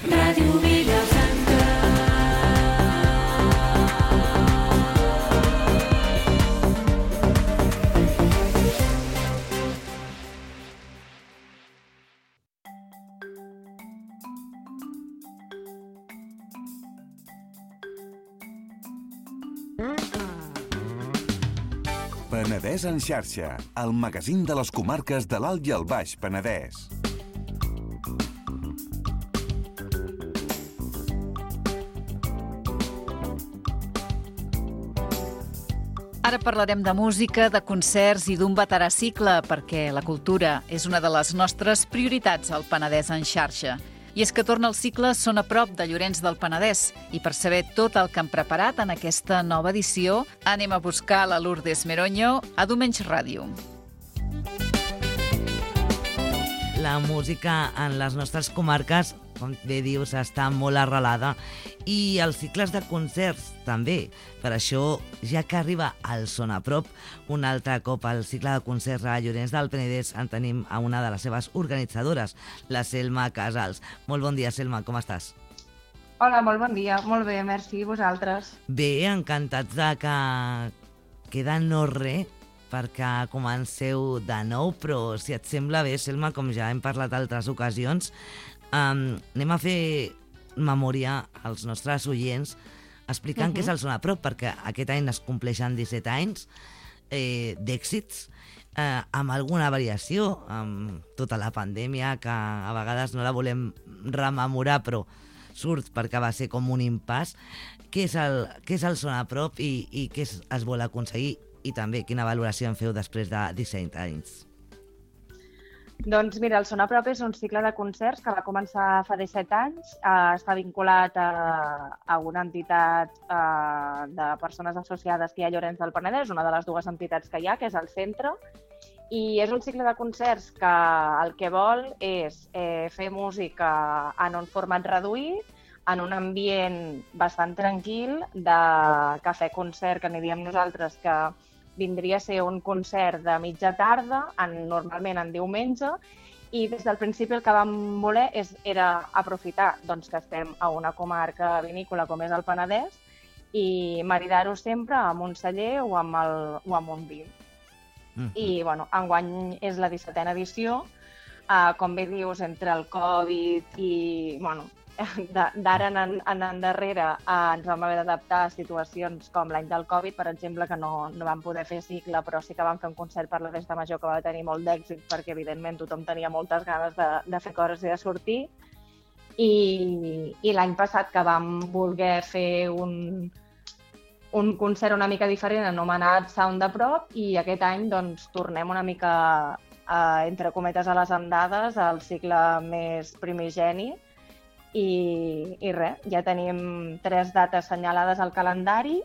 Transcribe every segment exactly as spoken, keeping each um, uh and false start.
Ràdio Vilafranca. Penedès en xarxa, el magazín de les comarques de l'Alt i el Baix Penedès. Ara parlarem de música, de concerts i d'un veterà cicle, perquè la cultura és una de les nostres prioritats al Penedès en xarxa. I és que torna el cicle Són a prop de Llorenç del Penedès. I per saber tot el que han preparat en aquesta nova edició, anem a buscar la Lourdes Meroño a Domenys Ràdio. La música en les nostres comarques, com bé dius, està molt arrelada, i els cicles de concerts també. Per això, ja que arriba el Són a prop, un altre cop al cicle de concerts a Llorenç del Penedès en tenim a una de les seves organitzadores, la Selma Casals. Molt bon dia, Selma, com estàs? Hola, molt bon dia. Molt bé, merci, vosaltres. Bé, encantats de que queda no res perquè comenceu de nou, però si et sembla bé, Selma, com ja hem parlat altres ocasions, um, anem a fer memòria als nostres oients explicant uh-huh. què és el Són a prop, perquè aquest any es compleixen disset anys eh, d'èxits, eh, amb alguna variació, amb tota la pandèmia, que a vegades no la volem rememorar, però surt perquè va ser com un impàs. Què és el, què és el Són a prop i, i què es, es vol aconseguir? I també quina valoració en feu després de disset anys? Doncs mira, el Són a prop és un cicle de concerts que va començar fa disset anys. Eh, està vinculat a, a una entitat eh, de persones associades que hi ha a Llorenç del Penedès, una de les dues entitats que hi ha, que és el centre. I és un cicle de concerts que el que vol és eh, fer música en un format reduït, en un ambient bastant tranquil de cafè-concert, que n'hi diem nosaltres, que vindria a ser un concert de mitja tarda, en, normalment en diumenge, i des del principi el que vam voler és, era aprofitar doncs, que estem a una comarca vinícola com és el Penedès i maridar-ho sempre amb un celler o amb, el, o amb un vi. Mm-hmm. I bueno, enguany és la dissetena edició, uh, com bé dius, entre el Covid i bueno, d'ara en, en endarrere eh, ens vam haver d'adaptar a situacions com l'any del Covid, per exemple, que no, no vam poder fer cicle, però sí que vam fer un concert per la Festa Major que va tenir molt d'èxit perquè, evidentment, tothom tenia moltes ganes de, de fer coses i de sortir. I, i l'any passat que vam voler fer un, un concert una mica diferent anomenat Sound a prop, i aquest any doncs, tornem una mica, eh, entre cometes, a les andades, al cicle més primigeni. I, i res, ja tenim tres dates assenyalades al calendari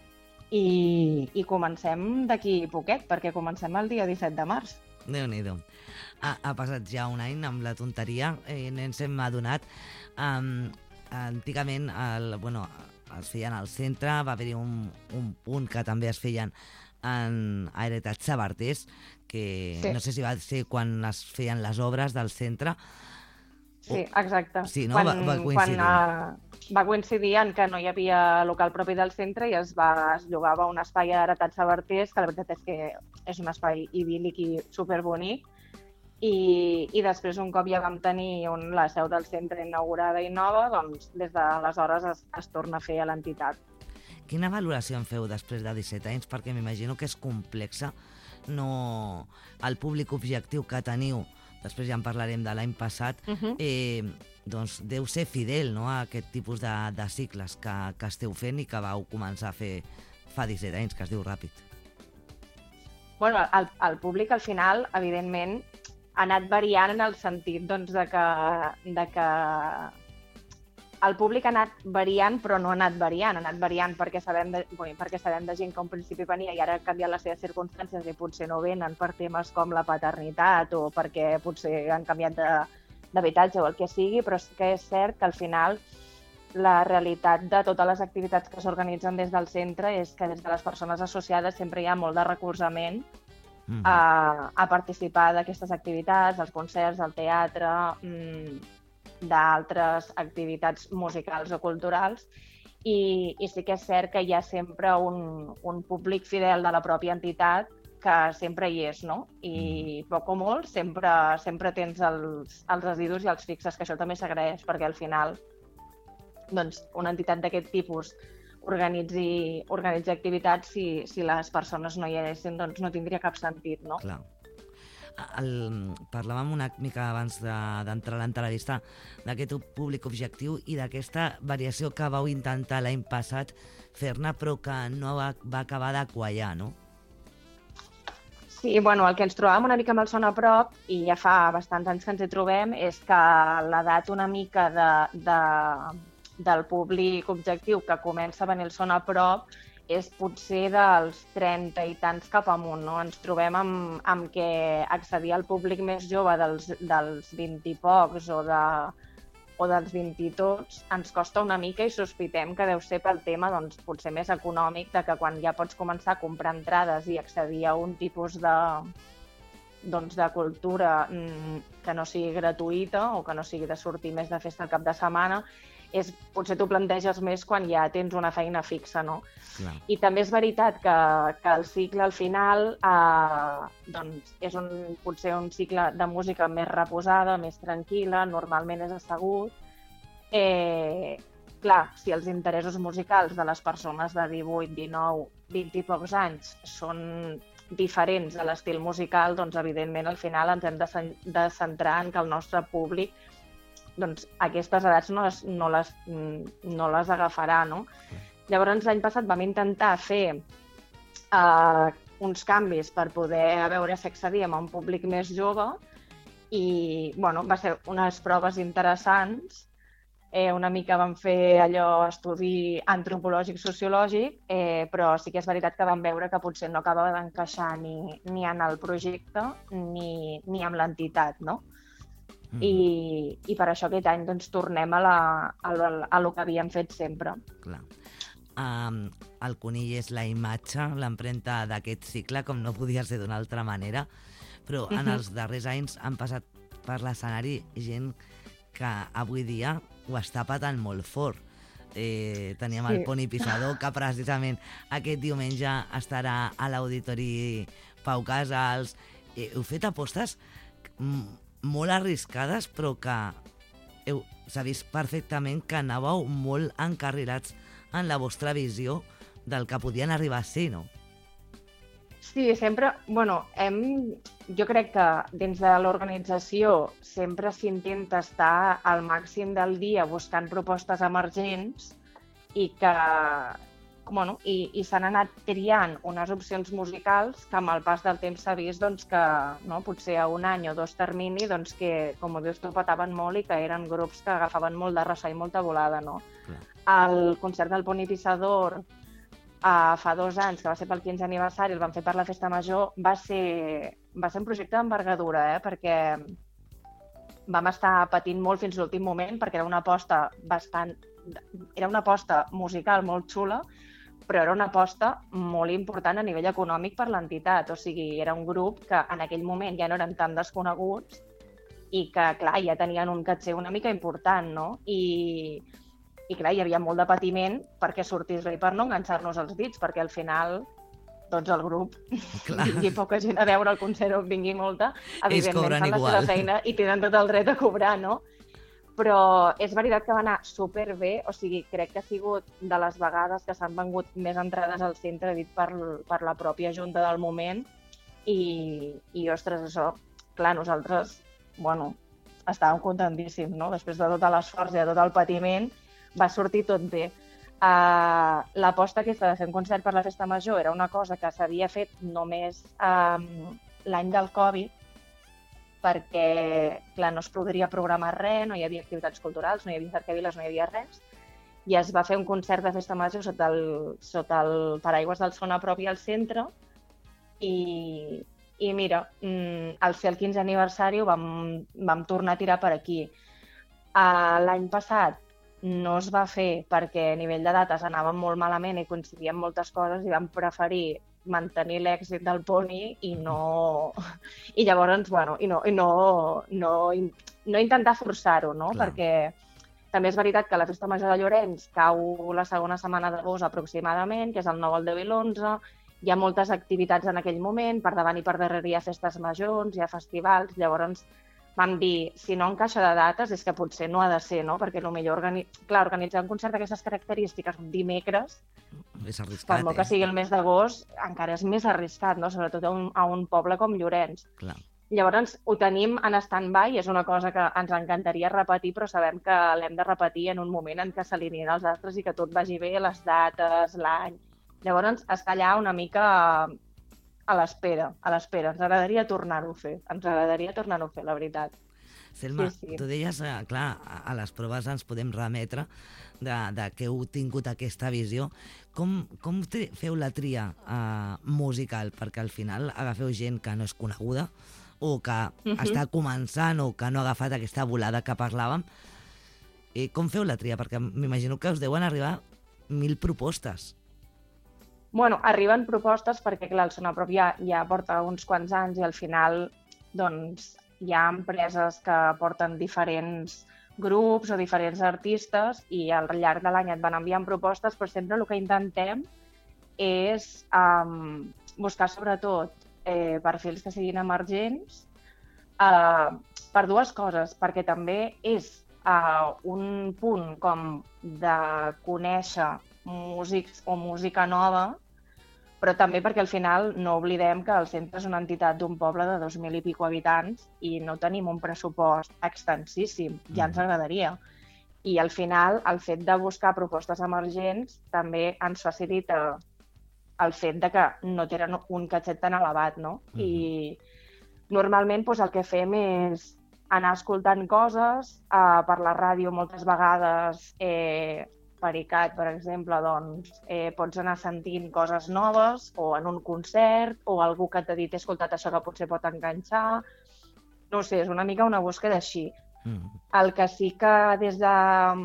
i, i comencem d'aquí poquet, perquè comencem el dia disset de març. Déu-n'hi-do. Ha, ha passat ja un any amb la tonteria, eh, ens hem adonat. Um, antigament el, bueno, es feien al centre, va haver-hi un, un punt que també es feien en Aeretat Sabartés, que sí. No sé si va ser quan es feien les obres del centre. Sí, exacte. Sí, no? Quan, va, va coincidir. Quan uh, va coincidir en que no hi havia local propi del centre i es, va, es llogava un espai a Heretat Sabartés, que la veritat és que és un espai idíl·lic i superbonic. I, I després, un cop ja vam tenir un, la seu del centre inaugurada i nova, doncs des d'aleshores es, es torna a fer a l'entitat. Quina valoració en feu després de disset anys? Perquè m'imagino que és complexa. No, el públic objectiu que teniu, després ja en parlarem de l'any passat, uh-huh. eh, doncs deu ser fidel, no?, a aquest tipus de, de cicles que, que esteu fent i que vau començar a fer fa disset anys, que es diu ràpid. Bueno, el, el públic al final, evidentment, ha anat variant en el sentit doncs, de que, de que el públic ha anat variant, però no ha anat variant. Ha anat variant perquè sabem de, bueno, perquè sabem de gent que al principi venia i ara han canviat les seves circumstàncies i potser no venen per temes com la paternitat o perquè potser han canviat d'habitatge o el que sigui, però sí que és cert que al final la realitat de totes les activitats que s'organitzen des del centre és que des de les persones associades sempre hi ha molt de recolzament mm-hmm. a, a participar d'aquestes activitats, als concerts, al teatre. Mm, d'altres activitats musicals o culturals, i, i sí que és cert que hi ha sempre un, un públic fidel de la pròpia entitat que sempre hi és, no? I poc o molt sempre, sempre tens els, els residus i els fixes, que això també s'agraeix, perquè al final doncs, una entitat d'aquest tipus organitzi, organitzi activitats, si, si les persones no hi haguessin, doncs no tindria cap sentit, no? Clar. El, parlàvem una mica abans d'entrar de, a l'entrevista d'aquest públic objectiu i d'aquesta variació que vau intentar l'any passat fer-ne, però que no va, va acabar de quallar, no? Sí, bueno, el que ens trobàvem una mica amb el Son a prop, i ja fa bastants anys que ens hi trobem, és que l'edat una mica de, de, del públic objectiu que comença a venir el Son a prop és potser dels trenta i tants cap amunt, no? Ens trobem amb, amb que accedir al públic més jove dels, dels vint i pocs o, de, o dels vint i tots ens costa una mica i sospitem que deu ser pel tema doncs, potser més econòmic, de que quan ja pots començar a comprar entrades i accedir a un tipus de, doncs, de cultura que no sigui gratuïta o que no sigui de sortir més de festa al cap de setmana, és, potser t'ho planteges més quan ja tens una feina fixa, no? Clar. I també és veritat que, que el cicle al final eh, doncs és un, potser un cicle de música més reposada, més tranquil·la, normalment és assegut. Eh, clar, si els interessos musicals de les persones de divuit, dinou, vint i pocs anys són diferents de l'estil musical, doncs evidentment al final ens hem de, de centrar en que el nostre públic doncs aquestes edats no les, no les, no les agafarà, no? Llavors, l'any passat vam intentar fer uh, uns canvis per poder veure si accedíem a un públic més jove i, bueno, va ser unes proves interessants. Eh, una mica vam fer allò, estudi antropològic, sociològic, eh, però sí que és veritat que vam veure que potser no acabava d'encaixar ni, ni en el projecte ni, ni amb l'entitat, no? I, i per això aquest any doncs, tornem a, la, a, la, a lo que havíem fet sempre. Clar. Um, el conill és la imatge, l'empremta d'aquest cicle, com no podia ser d'una altra manera, però en els darrers anys han passat per l'escenari gent que avui dia ho està patant molt fort. Eh, teníem sí. el Poni Pissador, que precisament aquest diumenge estarà a l'Auditori Pau Casals. Eh, heu fet apostes molt arriscades, però que heu, s'ha vist perfectament que anàveu molt encarrilats en la vostra visió del que podien arribar a ser, no? Sí, sempre, bueno, hem, jo crec que dins de l'organització sempre s'intenta estar al màxim del dia buscant propostes emergents i que, bueno, i, i s'han anat triant unes opcions musicals que amb el pas del temps s'ha vist doncs, que no, potser a un any o dos termini doncs, que, com ho dius tu, petaven molt i que eren grups que agafaven molt de ressò i molta volada. No? El concert del Poni Pissador uh, fa dos anys, que va ser pel quinze aniversari, el vam fer per la Festa Major, va ser, va ser un projecte d'envergadura, eh? Perquè vam estar patint molt fins l'últim moment, perquè era una aposta bastant... era una aposta musical molt xula, però era una aposta molt important a nivell econòmic per l'entitat. O sigui, era un grup que en aquell moment ja no eren tan desconeguts i que, clar, ja tenien un caché una mica important, no? I, i clar, hi havia molt de patiment perquè sortís bé per no enganxar-nos els dits, perquè al final doncs el grup clar. Vingui poca gent a veure el concert o vingui molta, evidentment fan la seva feina i tenen tot el dret a cobrar, no? Però és veritat que va anar superbé, o sigui, crec que ha sigut de les vegades que s'han vengut més entrades al centre, dit per, per la pròpia junta del moment, i, i ostres, això, clar, nosaltres, bueno, estàvem contentíssims, no? Després de tot l'esforç i de tot el patiment, va sortir tot bé. Uh, L'aposta aquesta de fer un concert per la Festa Major era una cosa que s'havia fet només um, l'any del Covid, perquè, clar, no es podria programar res, no hi havia activitats culturals, no hi havia cercaviles, no hi havia res, i es va fer un concert de Festa Major sota el, sota el paraigües del Son a prop i al centre, i, i mira, al ser el quinze aniversari ho vam, vam tornar a tirar per aquí. Uh, L'any passat no es va fer perquè a nivell de dates anàvem molt malament i coincidien moltes coses i vam preferir mantenir l'èxit del poni i no... I llavors, bueno, i no, i no, no, no intentar forçar-ho, no? Clar. Perquè també és veritat que la festa major de Llorenç cau la segona setmana d'agost aproximadament, que és el nou, el deu i l'onze. Hi ha moltes activitats en aquell moment, per davant i per darrere hi ha festes majors, hi ha festivals, llavors vam dir, si no encaixa de dates és que potser no ha de ser, no? Perquè potser organi... Clar, organitzar un concert d'aquestes característiques un dimecres, És arriscat, per molt que eh? sigui el mes d'agost, encara és més arriscat, no? Sobretot a un, a un poble com Llorenç. Clar. Llavors ho tenim en stand-by, és una cosa que ens encantaria repetir, però sabem que l'hem de repetir en un moment en què s'alineïn els astres i que tot vagi bé, les dates, l'any. Llavors està allà una mica a l'espera, a l'espera. Ens agradaria tornar-ho a fer, ens agradaria tornar-ho a fer, la veritat. Selma, Sí, sí. tu deies, eh, clar, a a les proves ens podem remetre de, de que heu tingut aquesta visió. Com, com tri- feu la tria eh, musical? Perquè al final agafeu gent que no és coneguda o que Mhm. està començant o que no ha agafat aquesta volada que parlàvem. I com feu la tria? Perquè m'imagino que us deuen arribar mil propostes. Bueno, arriben propostes perquè, clar, el Sonaprop ja, ja porta uns quants anys i al final doncs, hi ha empreses que porten diferents grups o diferents artistes i al llarg de l'any et van enviant propostes, però sempre el que intentem és um, buscar sobretot eh, perfils que siguin emergents uh, per dues coses, perquè també és uh, un punt com de conèixer músics o música nova, però també perquè al final no oblidem que el centre és una entitat d'un poble de dos mil i pico habitants i no tenim un pressupost extensíssim, ja ens agradaria. I al final el fet de buscar propostes emergents també ens facilita el fet de que no tenen un catxet tan elevat, no? Mhm. I normalment doncs, el que fem és anar escoltant coses, eh, per la ràdio moltes vegades eh, per I C A T, per exemple, doncs, eh, pots anar sentint coses noves o en un concert o algú que t'ha dit he escoltat això que potser pot enganxar. No ho sé, és una mica una búsqueda així. Mm. El que sí que des de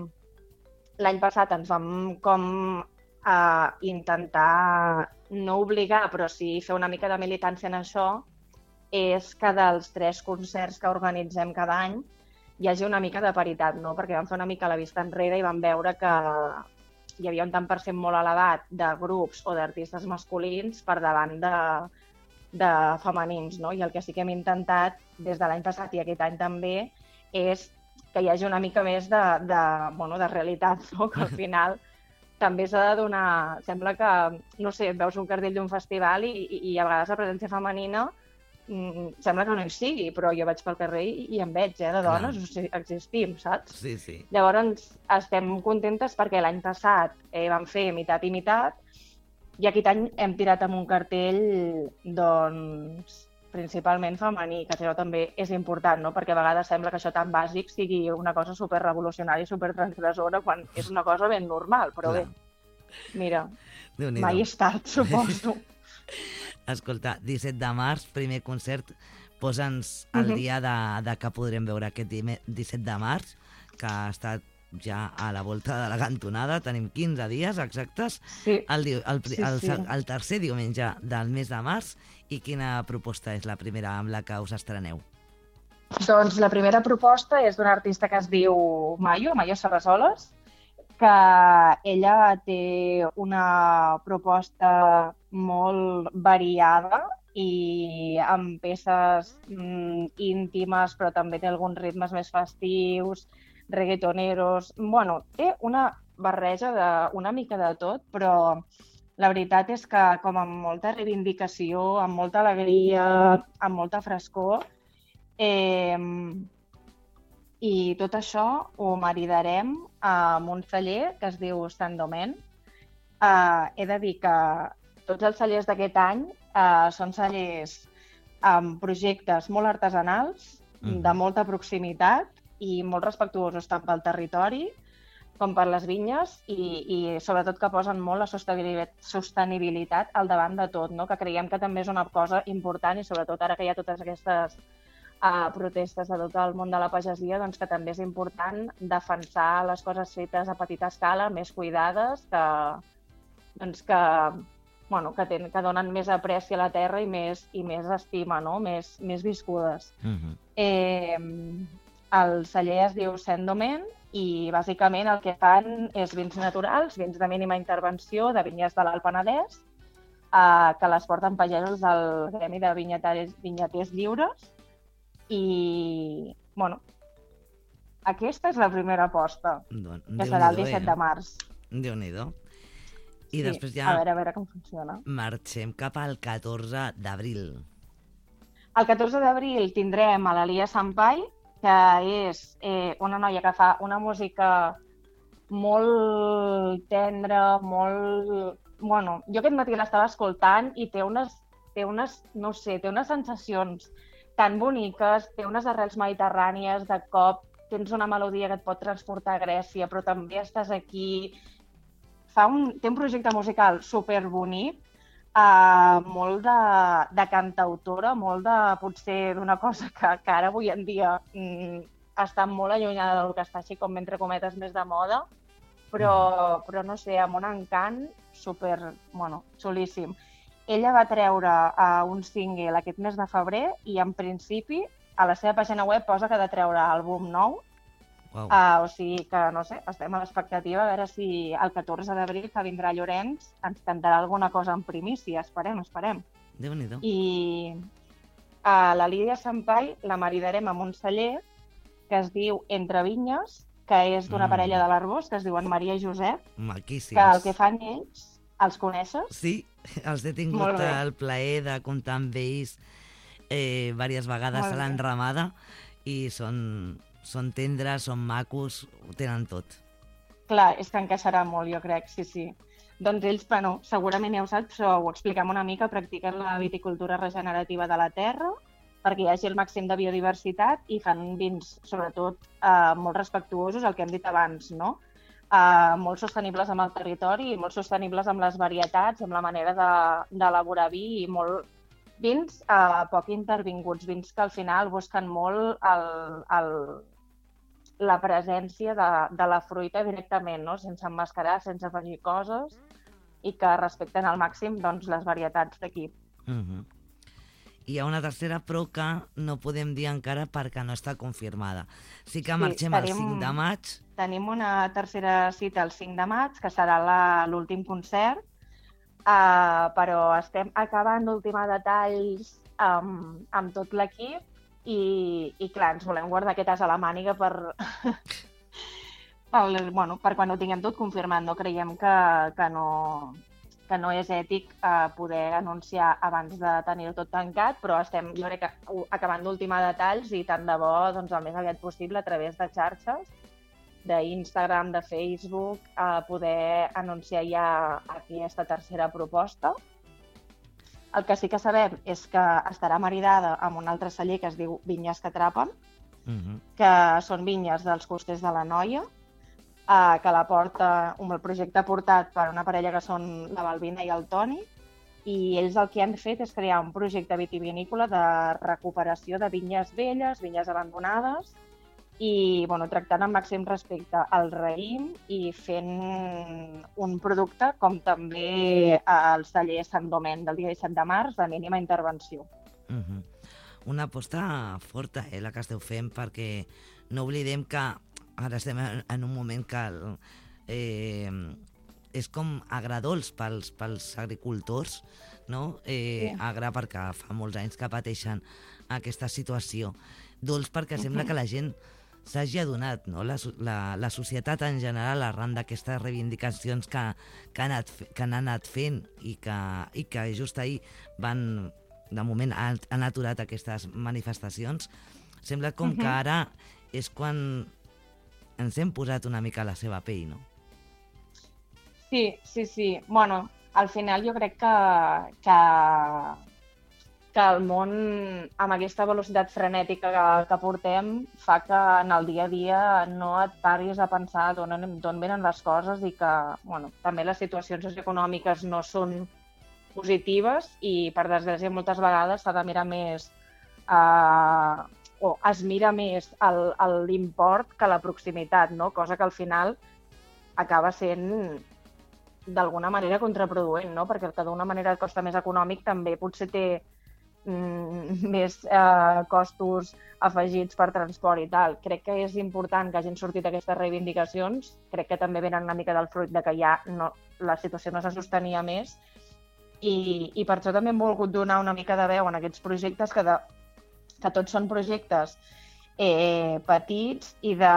l'any passat ens vam com a intentar no obligar, però sí fer una mica de militància en això, és que dels tres concerts que organitzem cada any hi hagi una mica de paritat, no? Perquè vam fer una mica la vista enrere i vam veure que hi havia un tant per cent molt elevat de grups o d'artistes masculins per davant de, de femenins, no? I el que sí que hem intentat des de l'any passat i aquest any també és que hi hagi una mica més de, de, bueno, de realitat, no? Que al final també s'ha de donar... Sembla que, no sé, veus un cartell d'un festival i, i, i a vegades la presència femenina mm, sembla que no hi sigui, però jo vaig pel carrer i, i em veig, eh, de dones, o sigui, existim, saps? Sí, sí. Llavors estem contentes perquè l'any passat eh, vam fer meitat i meitat i aquest any hem tirat amb un cartell doncs, principalment femení, que això també és important, no? Perquè a vegades sembla que això tan bàsic sigui una cosa superrevolucionària i supertransgressora quan és una cosa ben normal, però Clar. bé, mira, Déu-n'hi-do. mai és tard, suposo. Escolta, disset de març, primer concert. Posa'ns el Mhm. dia de, de que podrem veure aquest dime- disset de març, que ha estat ja a la volta de la cantonada. Tenim quinze dies exactes. Sí. El, di- el, pri- Sí, el, sí. el tercer diumenge del mes de març. I quina proposta és la primera amb la que us estreneu? Doncs la primera proposta és d'una artista que es diu Mayo, Mayo Sarrasoles, que ella té una proposta molt variada i amb peces mm, íntimes, però també té alguns ritmes més festius, reggaetoneros... Bueno, té una barreja d'una mica de tot, però la veritat és que com amb molta reivindicació, amb molta alegria, amb molta frescor, eh, i tot això ho maridarem amb un celler que es diu Sandomen. Eh, he de dir que tots els cellers d'aquest any eh, són cellers amb projectes molt artesanals, Mhm. de molta proximitat i molt respectuosos tant pel territori com per les vinyes i, i sobretot que posen molt la sostenibilitat, sostenibilitat al davant de tot, no? Que creiem que també és una cosa important i sobretot ara que hi ha totes aquestes uh, protestes de tot el món de la pagesia, doncs que també és important defensar les coses fetes a petita escala, més cuidades, que, doncs que, bueno, que, ten, que donen més apreci a la terra i més, i més estima, no? Més, més viscudes. Uh-huh. Eh, el celler es diu Saint-Domain i bàsicament el que fan és vins naturals, vins de mínima intervenció de vinyes de l'Alt Penedès, eh, que les porten pagesos del Gremi de Vinyaters, Vinyaters Lliures i, bueno, aquesta és la primera aposta, Don, que serà el disset eh? de març. Déu-n'hi-do. I Sí, després ja a veure, a veure com funciona. marxem cap al catorze d'abril. El catorze d'abril tindrem a l'Elia Sampai, que és eh, una noia que fa una música molt tendra, molt... Bueno, jo aquest matí l'estava escoltant i té unes, té unes, no sé, té unes sensacions tan boniques, té unes arrels mediterrànies, de cop tens una melodia que et pot transportar a Grècia, però també estàs aquí. Fa un, té un projecte musical superbonic, Uh, molt de, de cantautora, molt de, potser, d'una cosa que, que ara avui en dia mm, està molt allunyada del que està així com entre cometes més de moda, però, però no sé, amb un encant super, bueno, xulíssim. Ella va treure uh, un single aquest mes de febrer i en principi a la seva pàgina web posa que ha de treure àlbum nou. Wow. Uh, o sigui que, no sé, estem a l'expectativa a veure si el catorze d'abril, que vindrà Llorenç, ens cantarà alguna cosa en primícia. Esperem, esperem. Déu-n'hi-do. I a la Lídia Sampai la maridarem amb un celler que es diu Entre Vinyes, que és d'una Mm. parella de l'Arbós, que es diuen Maria i Josep, Maquíssims. que el que fan ells, els coneixes? Sí, els he tingut Molt bé. el plaer de comptar amb ells eh, diverses vegades Molt a bé. l'enramada i són, són tendres, són macos, ho tenen tot. Clar, és que encaixarà molt, jo crec, sí, sí. Doncs ells, bueno, segurament ja ho saps, però ho expliquem una mica, practiquen la viticultura regenerativa de la terra perquè hi hagi el màxim de biodiversitat i fan vins, sobretot, eh, molt respectuosos, el que hem dit abans, no? Eh, molt sostenibles amb el territori i molt sostenibles amb les varietats, amb la manera de- d'elaborar vi i molt vins eh, poc intervinguts, vins que al final busquen molt el, el, la presència de, de la fruita directament, no? Sense emmascarar, sense afegir coses i que respecten al màxim doncs, les varietats d'aquí. Uh -huh. I hi ha una tercera, però que no podem dir encara perquè no està confirmada. Sí que Sí, marxem tenim- el cinc de maig. Tenim una tercera cita el cinc de maig, que serà la- l'últim concert, uh, però estem acabant d'ultimar detalls amb, amb tot l'equip i, i, clar, ens volem guardar aquest as a la màniga per, per, bueno, per quan ho tinguem tot confirmat. No creiem que, que, no, que no és ètic uh, poder anunciar abans de tenir-ho tot tancat, però estem, jo crec que uh, acabant d'ultimar detalls i tant de bo doncs, el més aviat possible a través de xarxes, d'Instagram, de Facebook, a poder anunciar ja aquesta tercera proposta. El que sí que sabem és que estarà maridada amb un altre celler que es diu Vinyes que Atrapen, Uh -huh. que són vinyes dels Costers de l'Anoia, eh, que la porta, un el projecte portat per una parella que són la Balbina i el Toni, i ells el que han fet és crear un projecte vitivinícola de recuperació de vinyes velles, vinyes abandonades, i bueno, tractant amb màxim respecte al raïm i fent un producte com també el celler Saint-Domain del dia disset de març de mínima intervenció. Uh -huh. Una aposta forta, eh, la que esteu fent, perquè no oblidem que ara estem en, en un moment que eh, és com agradolç pels, pels agricultors, no? Eh, Sí. Agra perquè fa molts anys que pateixen aquesta situació. Dolç perquè sembla que la gent s'hagi adonat, no? La, so- la, la societat en general, arran d'aquestes reivindicacions que, que, han anat, fe- que han anat fent i que, i que just ahir van, de moment, han, han aturat aquestes manifestacions, sembla com que Mhm. ara és quan ens hem posat una mica a la seva pell, no? Sí, sí, sí. Bueno, al final jo crec que, que, que el món, amb aquesta velocitat frenètica que, que portem, fa que en el dia a dia no et paris a pensar d'on anem- d'on venen les coses i que, bueno, també les situacions socioeconòmiques no són positives i, per desgràcia, moltes vegades s'ha de mirar més eh, o es mira més el- el- l'import que la proximitat, no? Cosa que al final acaba sent d'alguna manera contraproduent, no? Perquè el que d'una manera costa més econòmic també potser té mm, més eh, costos afegits per transport i tal. Crec que és important que hagin sortit aquestes reivindicacions. Crec que també venen una mica del fruit de que ja no, la situació no se sostenia més i, i per això també hem volgut donar una mica de veu en aquests projectes que, de, que tots són projectes eh, petits i de...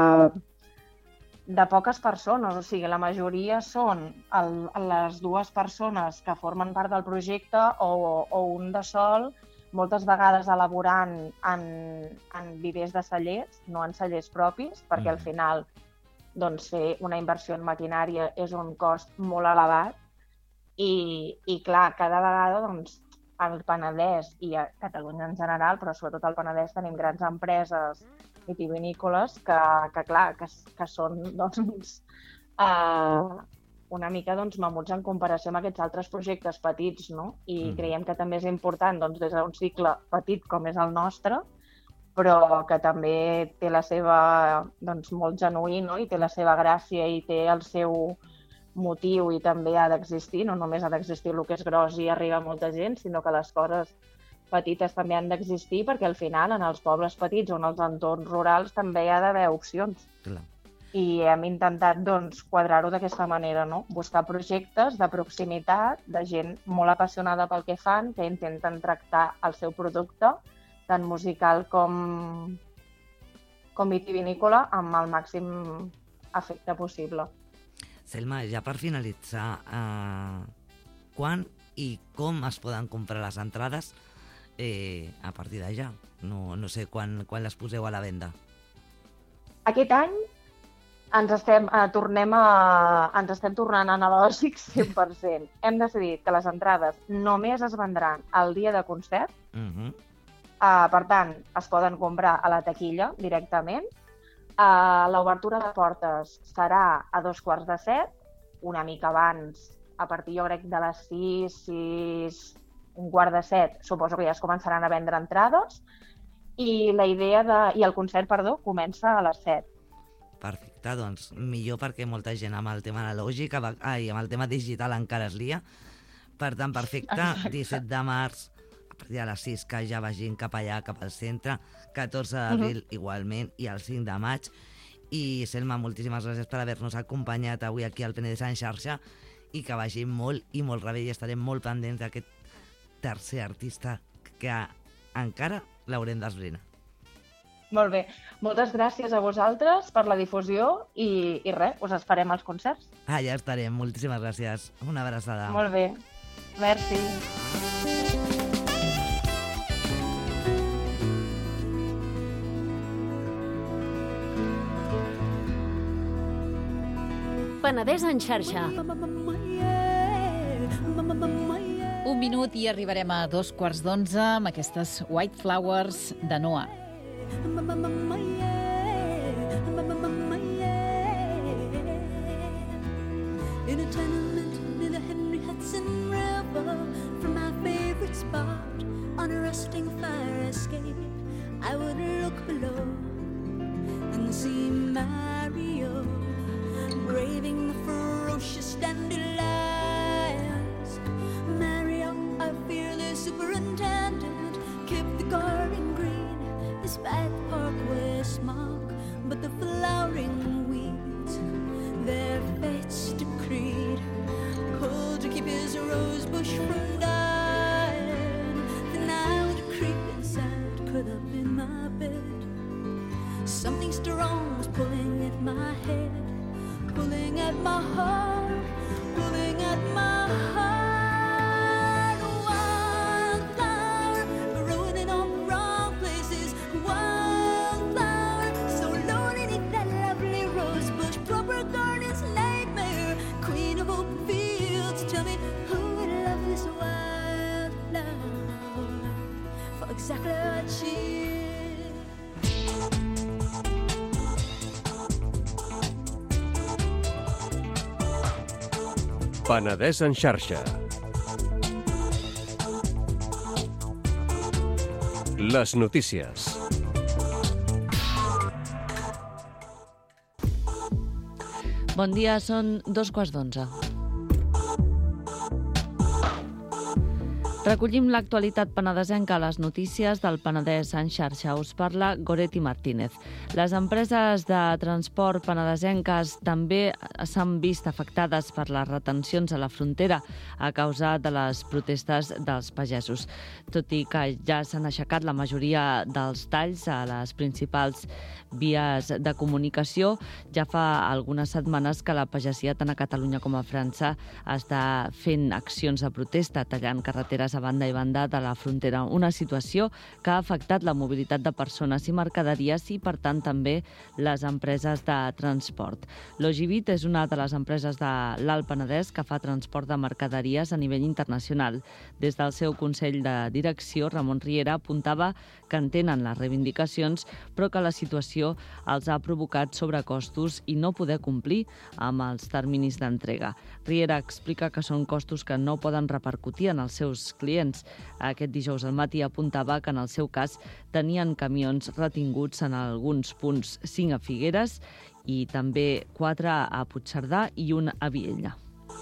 de poques persones, o sigui, la majoria són el, les dues persones que formen part del projecte o, o un de sol, moltes vegades elaborant en, en vivers de cellers, no en cellers propis, perquè mm. al final doncs, fer una inversió en maquinària és un cost molt elevat i, i clar, cada vegada doncs, al Penedès i a Catalunya en general, però sobretot al Penedès tenim grans empreses vitivinícoles que, que clar, que, que són doncs, uh, una mica doncs, mamuts en comparació amb aquests altres projectes petits, no? I mm. creiem que també és important doncs, des d'un cicle petit com és el nostre, però que també té la seva, doncs, molt genuí, no? I té la seva gràcia i té el seu motiu i també ha d'existir, no només ha d'existir el que és gros i arriba a molta gent, sinó que les coses petites també han d'existir perquè al final en els pobles petits o en els entorns rurals també hi ha d'haver opcions. Clar. I hem intentat doncs, quadrar-ho d'aquesta manera, no? Buscar projectes de proximitat, de gent molt apassionada pel que fan, que intenten tractar el seu producte, tant musical com, com vitivinícola, amb el màxim efecte possible. Selma, ja per finalitzar, eh, quan i com es poden comprar les entrades eh, a partir d'allà? No, no sé quan, quan les poseu a la venda. Aquest any ens estem, eh, tornem a, ens estem tornant analògics cent per cent. Hem decidit que les entrades només es vendran el dia de concert. Uh-huh. uh, per tant, es poden comprar a la taquilla directament. Uh, L'obertura de portes serà a dos quarts de set, una mica abans, a partir, jo crec, de les sis, sis, un quart de set, suposo que ja es començaran a vendre entrades, i la idea de... i el concert, perdó, comença a les set. Perfecte, doncs millor perquè molta gent amb el tema analògic, ai, amb el tema digital encara es lia. Per tant, perfecte, exacte. disset de març, a partir de les sis, que ja vagin cap allà, cap al centre, catorze d'abril uh-huh. igualment, i el cinc de maig. I Selma, moltíssimes gràcies per haver-nos acompanyat avui aquí al Penedès en xarxa i que vagi molt i molt rebé i estarem molt pendents d'aquest tercer artista que encara l'haurem d'esbrinar. Molt bé. Moltes gràcies a vosaltres per la difusió i, i res, us esperem als concerts. Allà estarem. Moltíssimes gràcies. Una abraçada. Molt bé. Merci. Penedès en xarxa. Un minut i arribarem a dos quarts d'onze amb aquestes White Flowers de Noah. In a tenement near the Henry Hudson River, from my favorite spot on a rusting fire escape, I would look below and see Mario braving the ferocious dandelions. Mario, our fearless superintendent, kept the garden green despite the parkway smog, but the flowering weeds, their fates decreed, pulled to keep his rose bush from dying. Then I would creep inside, curl up in my bed. Something strong was pulling at my head, pulling at my heart, pulling at my heart. Wildflower, growing in all the wrong places. Wildflower, so lonely in that lovely rose bush. Proper garden's nightmare, queen of open fields. Tell me who would love this wildflower for exactly what she is. Penedès en xarxa. Les notícies. Bon dia, són dos quarts d'onze. Recollim l'actualitat penedesenca a les notícies del Penedès en xarxa. Us parla Goretti Martínez. Les empreses de transport penedesenques també s'han vist afectades per les retencions a la frontera a causa de les protestes dels pagesos. Tot i que ja s'han aixecat la majoria dels talls a les principals vies de comunicació, ja fa algunes setmanes que la pagesia tant a Catalunya com a França està fent accions de protesta, tallant carreteres a banda i banda de la frontera. Una situació que ha afectat la mobilitat de persones i mercaderies i, per tant, també les empreses de transport. Logivit és una de les empreses de l'Alt Penedès que fa transport de mercaderies a nivell internacional. Des del seu Consell de Direcció, Ramon Riera apuntava que entenen les reivindicacions, però que la situació els ha provocat sobrecostos i no poder complir amb els terminis d'entrega. Riera explica que són costos que no poden repercutir en els seus clients. Aquest dijous al matí apuntava que en el seu cas tenien camions retinguts en alguns punts, cinc a Figueres i també quatre a Puigcerdà i un a Viella.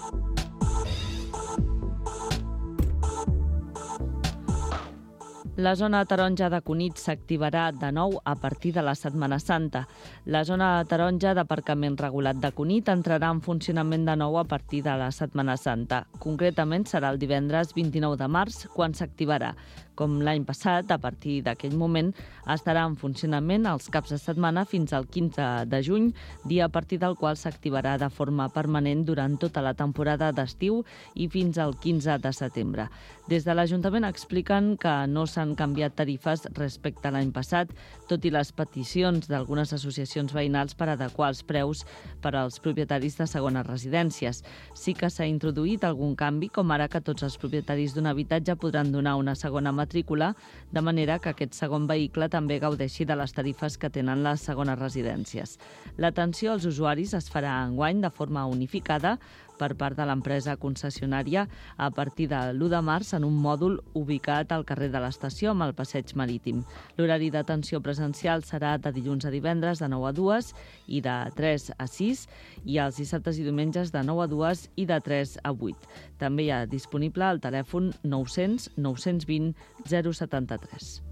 La zona taronja de Cunit s'activarà de nou a partir de la Setmana Santa. La zona taronja d'aparcament regulat de Cunit entrarà en funcionament de nou a partir de la Setmana Santa. Concretament serà el divendres vint-i-nou de març quan s'activarà. Com l'any passat, a partir d'aquell moment estarà en funcionament els caps de setmana fins al quinze de juny, dia a partir del qual s'activarà de forma permanent durant tota la temporada d'estiu i fins al quinze de setembre. Des de l'Ajuntament expliquen que no s'han canviat tarifes respecte a l'any passat, tot i les peticions d'algunes associacions veïnals per adequar els preus per als propietaris de segones residències. Sí que s'ha introduït algun canvi, com ara que tots els propietaris d'un habitatge podran donar una segona matrícula, de manera que aquest segon vehicle també gaudeixi de les tarifes que tenen les segones residències. L'atenció als usuaris es farà enguany de forma unificada per part de l'empresa concessionària a partir de l'u de març en un mòdul ubicat al carrer de l'estació amb el passeig marítim. L'horari d'atenció presencial serà de dilluns a divendres de nou a dues i de tres a sis i els dissabtes i diumenges de nou a dues i de tres a vuit. També hi ha disponible el telèfon nou-cents nou-cents vint zero setanta-tres.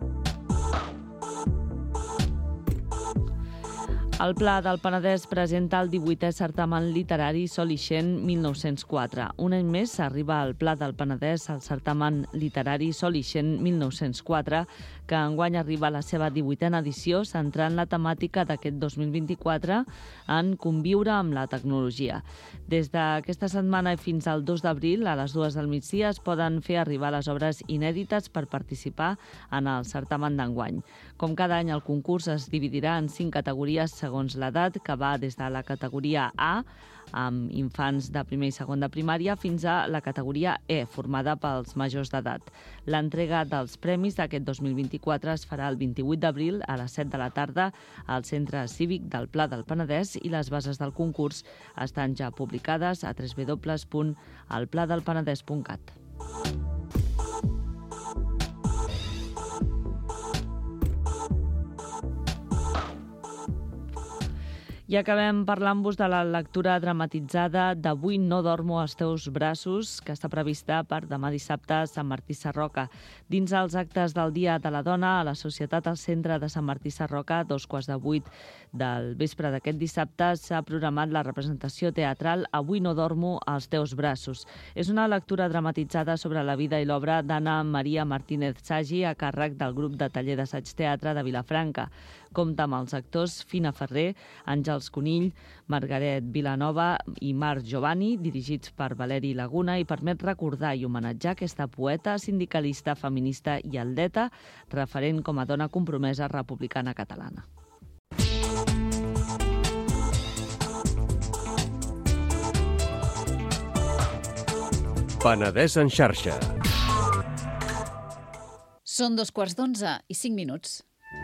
El Pla del Penedès presenta el divuitè certamen literari Sol Ixent mil nou-cents quatre. Un any més s'arriba al Pla del Penedès el certamen literari Sol Ixent mil nou-cents quatre, que enguany arriba a la seva divuitena edició, centrant la temàtica d'aquest dos mil vint-i-quatre en conviure amb la tecnologia. Des d'aquesta setmana i fins al dos d'abril, a les dues del migdia, es poden fer arribar les obres inèdites per participar en el certamen d'enguany. Com cada any, el concurs es dividirà en cinc categories segons l'edat, que va des de la categoria A, amb infants de primer i segon de primària, fins a la categoria E, formada pels majors d'edat. L'entrega dels premis d'aquest dos mil vint-i-quatre es farà el vint-i-vuit d'abril a les set de la tarda al Centre Cívic del Pla del Penedès i les bases del concurs estan ja publicades a w w w punt el pla del penedès punt cat. I acabem parlant-vos de la lectura dramatitzada d'Avui no dormo als teus braços, que està prevista per demà dissabte a Sant Martí Sarroca. Dins els actes del Dia de la Dona, a la Societat al Centre de Sant Martí Sarroca, a dos quarts de vuit del vespre d'aquest dissabte, s'ha programat la representació teatral Avui no dormo als teus braços. És una lectura dramatitzada sobre la vida i l'obra d'Anna Maria Martínez Sagi a càrrec del grup de taller d'assaig teatre de Vilafranca. Compta amb els actors Fina Ferrer, Àngels Conill, Margaret Vilanova i Marc Giovanni, dirigits per Valeri Laguna, i permet recordar i homenatjar aquesta poeta, sindicalista, feminista i atleta, referent com a dona compromesa republicana catalana. Penedès en xarxa. Són dos quarts d'onze i cinc minuts.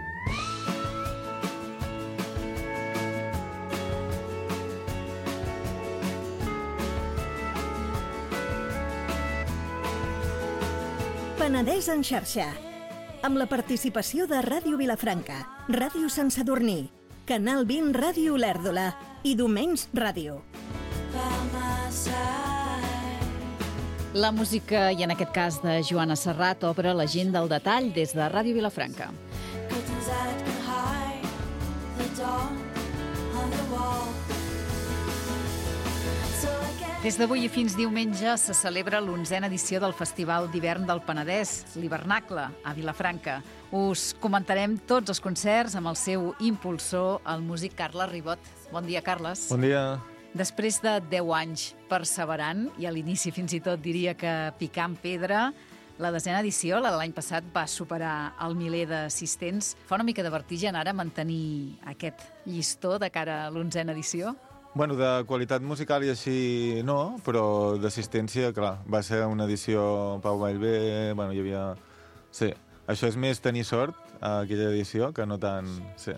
Penedès en xarxa, amb la participació de Ràdio Vilafranca, Ràdio Sant Sadurní, Canal vint Ràdio Olèrdola i Domenys Ràdio. La música, i en aquest cas de Joana Serrat, obre la gent del detall des de Ràdio Vilafranca. Des d'avui i fins diumenge se celebra l'onzena edició del Festival d'Hivern del Penedès, l'Hivernacle, a Vilafranca. Us comentarem tots els concerts amb el seu impulsor, el músic Carles Ribot. Bon dia, Carles. Bon dia. Després de deu anys perseverant, i a l'inici fins i tot diria que picant pedra, la desena edició, la de l'any passat, va superar el miler d'assistents. Fa una mica de vertigen ara mantenir aquest llistó de cara a l'onzena edició? Bueno, de qualitat musical i així no, però d'assistència, clar, va ser una edició Pau Vallvé, bueno, hi havia... Sí, això és més tenir sort a aquella edició que no tant... Sí.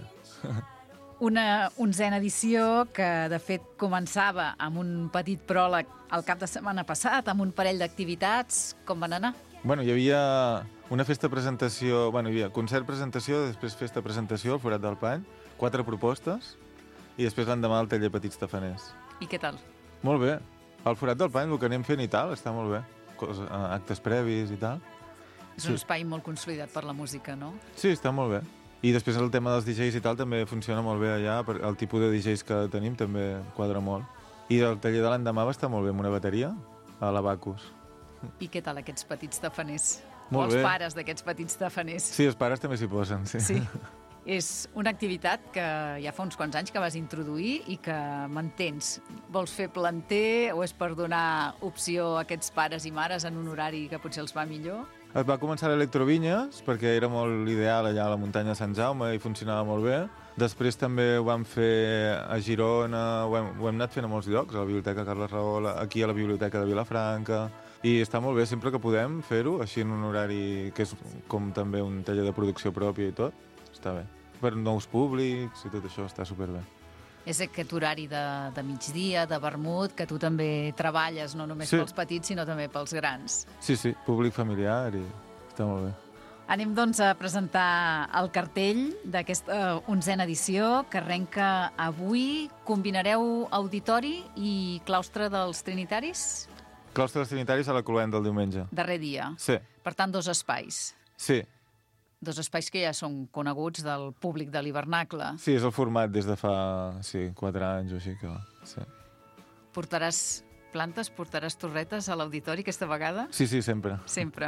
Una onzena edició que, de fet, començava amb un petit pròleg el cap de setmana passat, amb un parell d'activitats. Com van anar? Bueno, hi havia una festa-presentació... Bueno, hi havia concert-presentació, després festa-presentació al Forat del Pany, quatre propostes, i després l'endemà el taller Petits Tafaners. I què tal? Molt bé. Al Forat del Pany, el que anem fent i tal, està molt bé. Cosa, actes previs i tal. És un espai molt consolidat per la música, no? Sí, està molt bé. I després el tema dels D Js i tal també funciona molt bé allà, el tipus de D Js que tenim també quadra molt. I el taller de l'endemà va estar molt bé, amb una bateria, a l'Abacus. I què tal aquests petits tafaners? Molt o els bé. pares d'aquests petits tafaners? Sí, els pares també s'hi posen, sí. Sí. És una activitat que ja fa uns quants anys que vas introduir i que mantens. Vols fer planter o és per donar opció a aquests pares i mares en un horari que potser els va millor? Es va començar a l'Electrovinyes, perquè era molt ideal allà a la muntanya de Sant Jaume i funcionava molt bé. Després també ho vam fer a Girona, ho hem, ho hem anat fent a molts llocs, a la Biblioteca Carles Rahola, aquí a la Biblioteca de Vilafranca, i està molt bé sempre que podem fer-ho, així en un horari que és com també un taller de producció pròpia i tot, està bé. Per nous públics i tot això està superbé. És aquest horari de, de migdia, de vermut, que tu també treballes, no només Sí. pels petits, sinó també pels grans. Sí, sí, públic familiar i està molt bé. Anem, doncs, a presentar el cartell d'aquesta onzena edició, que arrenca avui. Combinareu auditori i claustre dels Trinitaris? Claustre dels Trinitaris a la Cloent del diumenge. Darrer dia. Sí, Per tant, dos espais. sí. Dos espais que ja són coneguts del públic de l'Hivernacle. Sí, és el format des de fa sí, quatre anys o així que... Sí, Portaràs plantes, portaràs torretes a l'auditori aquesta vegada? sí, sí sempre. Sempre.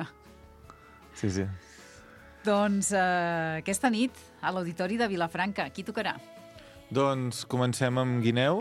Sí, sí. Doncs eh, aquesta nit, a l'auditori de Vilafranca, qui tocarà? Doncs comencem amb Guineu,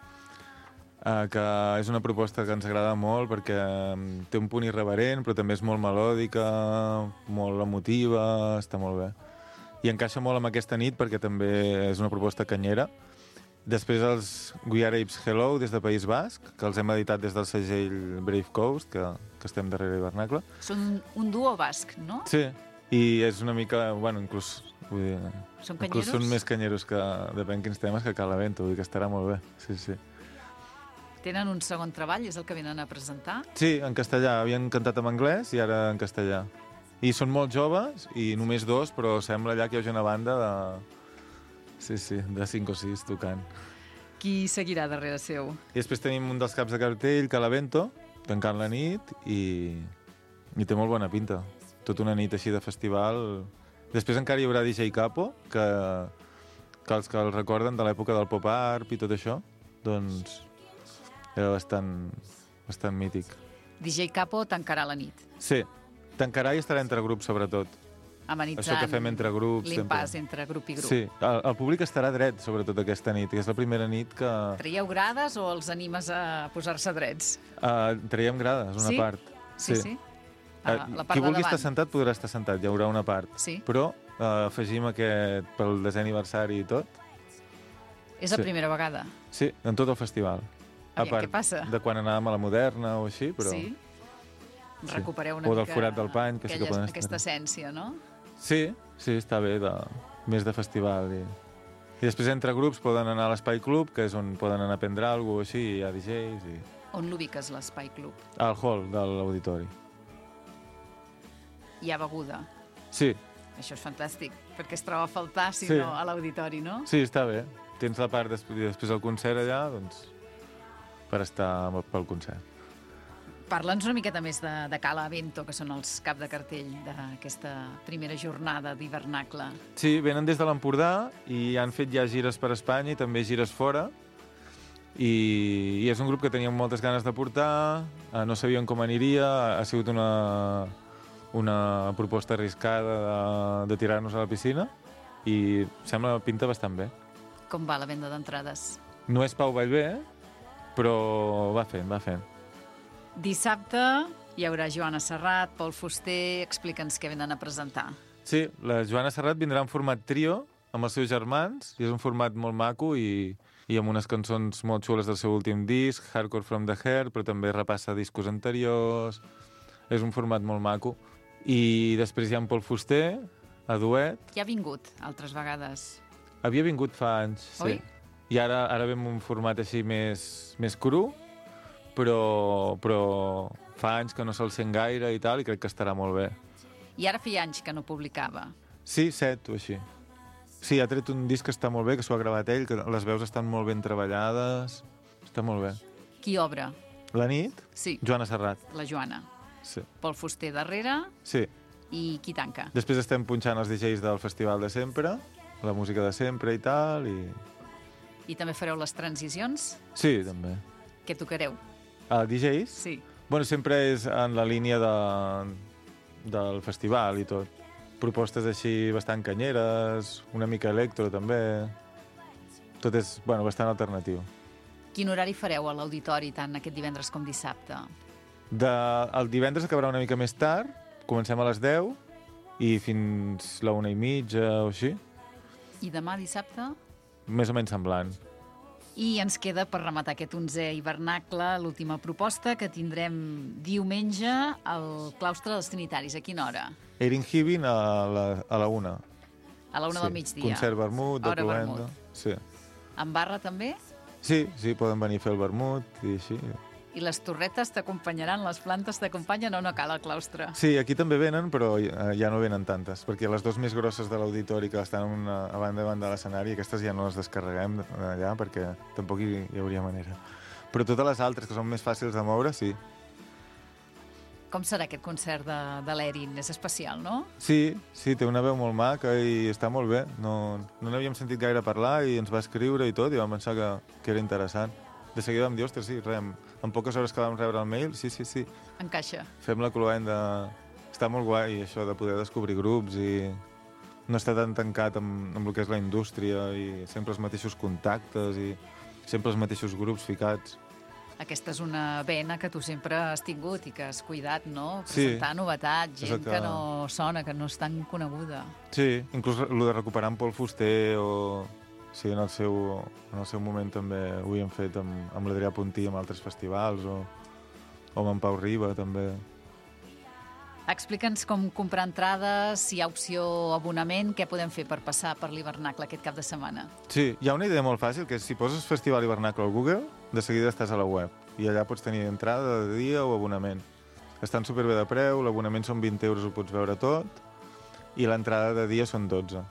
eh, que és una proposta que ens agrada molt perquè mm, té un punt irreverent, però també és molt melòdica, molt emotiva, està molt bé. I encaixa molt amb aquesta nit perquè també és una proposta canyera. Després els We Are Apes Hello, des de País Basc, que els hem editat des del segell Brave Coast, que, que estem darrere Hivernacle. Són un duo basc, no? Sí, i és una mica, bueno, inclús, vull dir, Són inclús canyeros? són més canyeros que, depèn quins temes, que Calavento, vull dir que estarà molt bé, sí, sí. Tenen un segon treball, és el que venen a presentar. Sí, en castellà, havien cantat en anglès i ara en castellà. I són molt joves, i només dos, però sembla ja que hi hagi una banda de... Sí, sí, de cinc o sis tocant. Qui seguirà darrere seu? I després tenim un dels caps de cartell, Calavento, tancant la nit, i, i té molt bona pinta. Tota una nit així de festival. Després encara hi haurà D J Capo, que, que els que el recorden de l'època del pop art i tot això, doncs era bastant, bastant mític. D J Capo tancarà la nit, Sí, tancarà i estarà entre grups, sobretot. amenitzant Això que fem entre grups. l'impàs sempre. entre grup i grup. Sí, el, el públic estarà dret, sobretot aquesta nit, que és la primera nit que... Traieu grades o els animes a posar-se drets? Uh, traiem grades, una Sí? part. Sí, sí. Uh, Ah, la part qui de vulgui davant. estar sentat podrà estar sentat, hi haurà una part. Sí. Però uh, afegim aquest, pel desè aniversari i tot, És la Sí. primera vegada. sí, en tot el festival. Aviam, què passa? de quan anàvem a la Moderna o així, però... Sí? Sí. Recupereu una O del mica Forat del Pany, que sí que aquella- poden estar. aquesta essència, no? Sí, sí, està bé, de, més de festival. I, I després entre grups poden anar a l'Espai Club, que és on poden anar a prendre alguna cosa així, hi ha D Js i... On l'ubiques, l'Espai Club? Al hall de l'auditori. Hi ha beguda. Sí, Això és fantàstic, perquè es troba a faltar, si Sí. no, a l'auditori, no? sí, està bé. Tens la part després, després del concert allà, doncs, per estar amb- pel concert. Parla'ns una miqueta més de, de Cala Vento, que són els cap de cartell d'aquesta primera jornada d'hivernacle. Sí, venen des de l'Empordà i han fet ja gires per Espanya i també gires fora. I, i és un grup que teníem moltes ganes de portar, eh, no sabíem com aniria, ha sigut una, una proposta arriscada de, de tirar-nos a la piscina i sembla que pinta bastant bé. Com va la venda d'entrades? No és Pau Vallvé, però va fent, va fent. Dissabte hi haurà Joana Serrat, Pol Fuster, explica'ns què venen a presentar. Sí, la Joana Serrat vindrà en format trio amb els seus germans i és un format molt maco i, i amb unes cançons molt xules del seu últim disc, Hardcore from the Heart, però també repassa discos anteriors. És un format molt maco. I després hi ha en Pol Fuster, a duet. Ja ha vingut altres vegades. Havia vingut fa anys, sí. Oi? I ara, ara ve en un format així més, més cru, però, però fa anys que no se'l sent gaire i tal, i crec que estarà molt bé. I ara feia anys que no publicava. Sí, set o així. Sí, ha tret un disc que està molt bé, que s'ho ha gravat ell, que les veus estan molt ben treballades. Està molt bé. Qui obre? La nit? Sí. Joana Serrat. La Joana. Sí. Pol Fuster darrere. Sí. I qui tanca? Després estem punxant els D Js del festival de sempre, la música de sempre i tal, i... I també fareu les transicions? Sí, també. Què tocareu? A D Js? Sí. Bueno, sempre és en la línia de, del festival i tot. Propostes així bastant canyeres, una mica electro també. Tot és, bueno, bastant alternatiu. Quin horari fareu a l'auditori tant aquest divendres com dissabte? De, el divendres acabarà una mica més tard, comencem a les deu i fins la una i mitja o així. I demà dissabte? Més o menys semblant. I ens queda per rematar aquest onzè hivernacle l'última proposta que tindrem diumenge al claustre dels Trinitaris. A quina hora? Erin Hibin a la, a la una. A la una sí. del migdia. Concert vermut, de Hora cloenda. vermut. Sí. En barra també? Sí, sí, poden venir a fer el vermut i així. I les torretes t'acompanyaran, les plantes t'acompanyen o no cal al claustre? Sí, aquí també venen, però ja no venen tantes, perquè les dues més grosses de l'auditori que estan una, a banda i banda de l'escenari, aquestes ja no les descarreguem allà perquè tampoc hi, hi hauria manera. Però totes les altres, que són més fàcils de moure, sí. Com serà aquest concert de, de l'Erin? És especial, no? Sí, sí, té una veu molt maca i està molt bé. No no n'havíem sentit gaire parlar i ens va escriure i tot, i vam pensar que, que era interessant. De seguida vam dir, ostres, sí, res, en poques hores que vam rebre el mail, sí, sí, sí. Encaixa. Fem la cloenda. Està molt guai, això, de poder descobrir grups i no estar tan tancat amb, amb el que és la indústria i sempre els mateixos contactes i sempre els mateixos grups ficats. Aquesta és una vena que tu sempre has tingut i que has cuidat, no? Sí. Presentar novetat, gent Exacte. que no sona, que no és tan coneguda. Sí, inclús el de recuperar en Pol Fuster o... Sí, en el seu, en el seu moment també ho havíem fet amb, amb l'Adrià Puntí amb altres festivals o, o amb en Pau Riba també. Explica'ns com comprar entrades, si hi ha opció abonament, què podem fer per passar per l'hivernacle aquest cap de setmana? Sí, hi ha una idea molt fàcil, que és si poses Festival Hivernacle al Google, de seguida estàs a la web i allà pots tenir entrada de dia o abonament. Estan superbé de preu, l'abonament són vint euros, ho pots veure tot, i l'entrada de dia són dotze.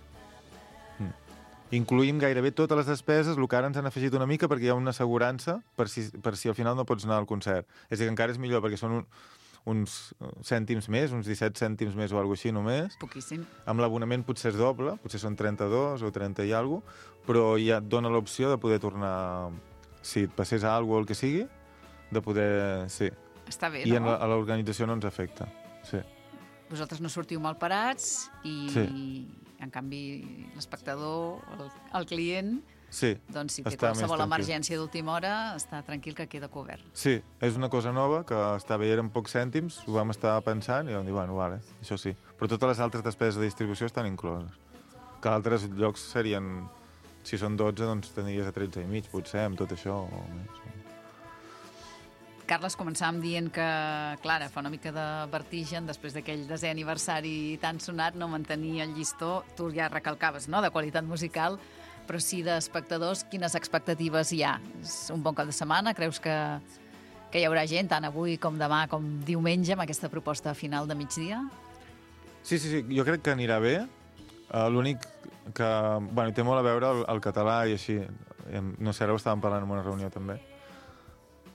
Incluïm gairebé totes les despeses, el que ara ens han afegit una mica perquè hi ha una assegurança per si, per si al final no pots anar al concert. És a dir, que encara és millor perquè són un, uns cèntims més, uns disset cèntims més o alguna cosa així només. Poquíssim. Amb l'abonament potser és doble, potser són trenta-dos o trenta i alguna cosa, però ja et dona l'opció de poder tornar, si et passés a alguna cosa o el que sigui, de poder... Sí. Està bé, I no? I a l'organització no ens afecta. Sí. Vosaltres no sortiu mal parats i... Sí. En canvi, l'espectador, el, el client, sí, doncs si té està qualsevol més tranquil. emergència d'última hora, està tranquil que queda cobert. Sí, és una cosa nova que estava bé, eren pocs cèntims, ho vam estar pensant i vam dir, bueno, vale, això sí. Però totes les altres despeses de distribució estan incloses. Que altres llocs serien, si són dotze, doncs tenies a tretze i mig, potser, amb tot això o més. Carles, començàvem dient que, clar, fa una mica de vertigen després d'aquell desè aniversari tan sonat, no mantenir el llistó, tu ja recalcaves, no?, de qualitat musical, però sí d'espectadors, quines expectatives hi ha? És un bon cap de setmana? Creus que, que hi haurà gent, tant avui com demà, com diumenge, amb aquesta proposta final de migdia? Sí, sí, sí, jo crec que anirà bé. Uh, L'únic que, bueno, té molt a veure el, el català i així. No sé, ara ho estàvem parlant en una reunió també.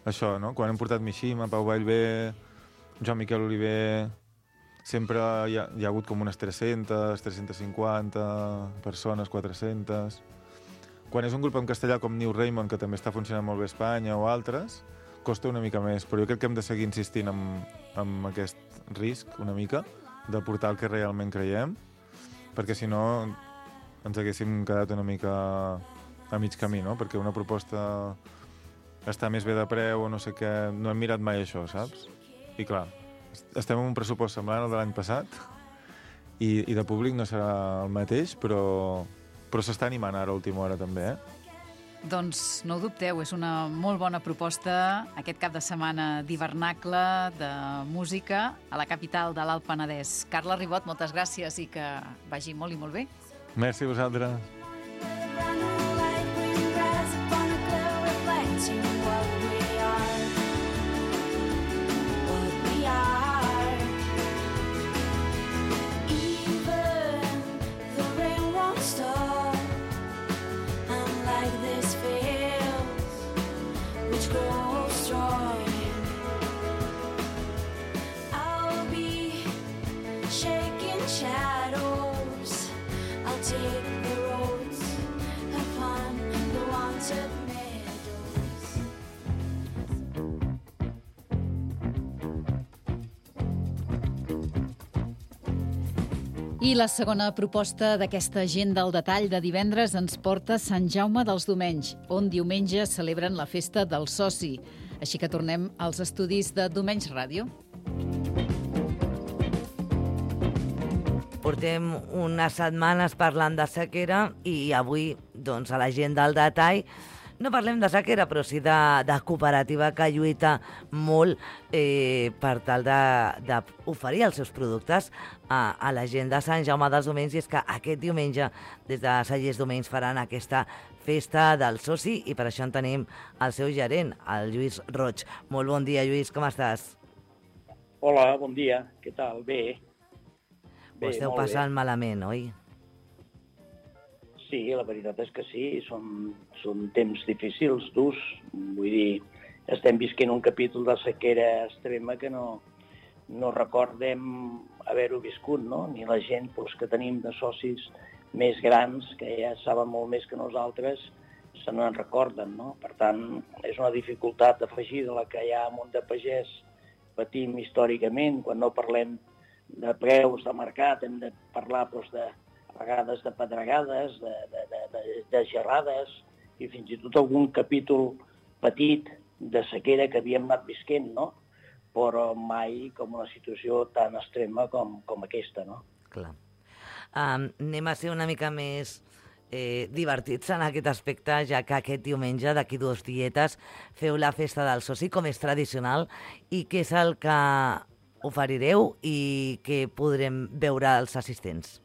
això, no? Quan hem portat Mishima, Pau Vallvé, Joan Miquel Oliver, sempre hi ha, hi ha hagut com unes tres-centes, tres-centes cinquanta persones, quatre-centes. Quan és un grup en castellà com New Raymond, que també està funcionant molt bé a Espanya o altres, costa una mica més, però jo crec que hem de seguir insistint en, en aquest risc, una mica, de portar el que realment creiem, perquè si no ens haguéssim quedat una mica a mig camí, no? Perquè una proposta està més bé de preu o no sé què, no hem mirat mai això, saps? I clar, estem en un pressupost semblant al de l'any passat i, i de públic no serà el mateix, però, però s'està animant ara a última hora també, eh? Doncs no ho dubteu, és una molt bona proposta aquest cap de setmana d'hivernacle, de música, a la capital de l'Alt Penedès. Carla Ribot, moltes gràcies i que vagi molt i molt bé. Merci a vosaltres. I la segona proposta d'aquesta agenda al detall de divendres ens porta Sant Jaume dels Domenys, on diumenge celebren la festa del soci. Així que tornem als estudis de Domenys Ràdio. Portem unes setmanes parlant de sequera i avui, doncs, a l'agenda al detall, no parlem de sequera, però sí de, de cooperativa que lluita molt eh, per tal d'oferir els seus productes a, a la gent de Sant Jaume dels Domenys. I és que aquest diumenge, des de Cellers Domenys, faran aquesta festa del soci i per això en tenim el seu gerent, el Lluís Roig. Molt bon dia, Lluís, com estàs? Hola, bon dia, què tal? Bé. Ho esteu passant bé. Malament, oi? Sí, la veritat és que sí, són, són temps difícils, durs. Vull dir, estem visquent un capítol de sequera extrema que no, no recordem haver-ho viscut, no? Ni la gent doncs, que tenim de socis més grans, que ja saben molt més que nosaltres, se n'en recorden, no? Per tant, és una dificultat afegida a la que ja a Munt de Pagès patim històricament. Quan no parlem de preus de mercat, hem de parlar doncs, de a vegades de pedregades, de, de, de, de, de gerrades i fins i tot algun capítol petit de sequera que havíem anat visquent, no? Però mai com una situació tan extrema com, com aquesta, no? Clar. Um, anem a ser una mica més eh, divertits en aquest aspecte, ja que aquest diumenge, d'aquí dues dietes, feu la festa del soci, com és tradicional, i què és el que oferireu i què podrem veure els assistents?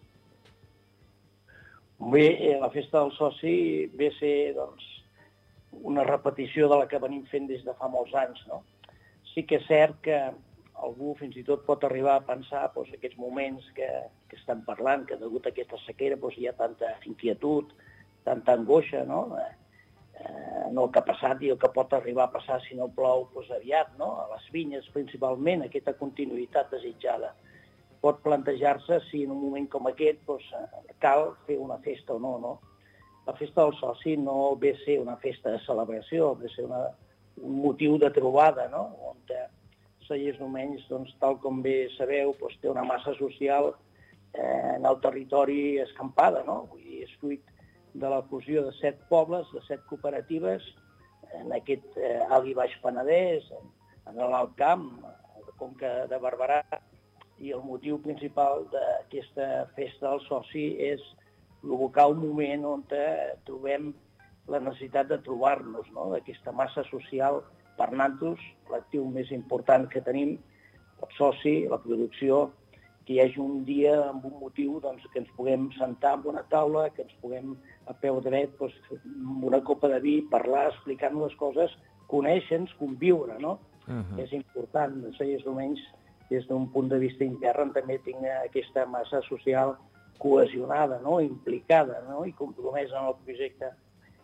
Bé, la festa del soci ve a ser doncs, una repetició de la que venim fent des de fa molts anys, no? Sí que és cert que algú fins i tot pot arribar a pensar doncs, aquests moments que, que estan parlant, que degut a aquesta sequera doncs, hi ha tanta inquietud, tanta angoixa, no? Eh, no el que ha passat i el que pot arribar a passar si no plou doncs, aviat, no? A les vinyes principalment, aquesta continuïtat desitjada. Pot plantejar-se si en un moment com aquest doncs, cal fer una festa o no, no. La festa del soci no ve a ser una festa de celebració, ve a ser una, un motiu de trobada, no? On Cellers Domenys, doncs, tal com bé sabeu, doncs, té una massa social eh, en el territori escampada, no? Vull dir, és fruit de la fusió de set pobles, de set cooperatives, en aquest eh, Alt i Baix Penedès, en, en l'Alt Camp, a la Conca de Barberà. I el motiu principal d'aquesta festa del soci és provocar un moment on trobem la necessitat de trobar-nos, no? D'aquesta massa social per nosaltres, l'actiu més important que tenim, el soci, la producció, que hi hagi un dia amb un motiu doncs, que ens puguem sentar en una taula, que ens puguem a peu dret, doncs, amb una copa de vi, parlar, explicar-nos les coses, conèixer-nos, conviure, no? Uh-huh. És important, Cellers Domenys, des d'un punt de vista intern, també tinc aquesta massa social cohesionada, no? Implicada, no? I compromesa en el projecte.